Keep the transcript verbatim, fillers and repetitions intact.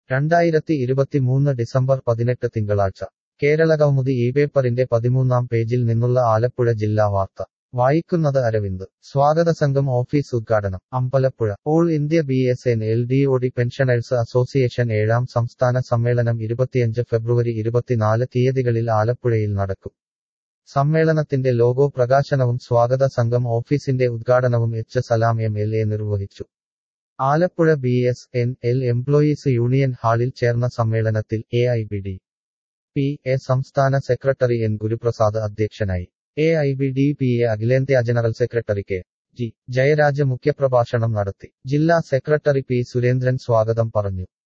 രണ്ടായിരത്തി ഇരുപത്തിമൂന്ന് ഡിസംബർ പതിനെട്ട് തിങ്കളാഴ്ച കേരളകൗമുദി ഈ പേപ്പറിന്റെ പതിമൂന്നാം പേജിൽ നിന്നുള്ള ആലപ്പുഴ ജില്ലാ വാർത്ത വായിക്കുന്നത് അരവിന്ദ് സ്വാഗതസംഘം ഓഫീസ് ഉദ്ഘാടനം Ambalappuzha all India B S N L D O D pensioners association ഏഴാം സംസ്ഥാന സമ്മേളനം ഇരുപത്തിയഞ്ച് ഫെബ്രുവരി ഇരുപത്തിനാല് തീയതികളിൽ ആലപ്പുഴയിൽ നടക്കും. സമ്മേളനത്തിന്റെ ലോഗോ പ്രകാശനവും സ്വാഗത സംഘം ഓഫീസിന്റെ ഉദ്ഘാടനവും H Salam M L A നിർവഹിച്ചു. Alappuzha B S N L employees union ഹാളിൽ ചേർന്ന സമ്മേളനത്തിൽ A I B D P A സംസ്ഥാന സെക്രട്ടറി എൻ ഗുരുപ്രസാദ് അധ്യക്ഷനായി. A I B D P A അഖിലേന്ത്യാ general secretary K G Jayaraj മുഖ്യപ്രഭാഷണം നടത്തി. ജില്ലാ സെക്രട്ടറി പി സുരേന്ദ്രൻ സ്വാഗതം പറഞ്ഞു.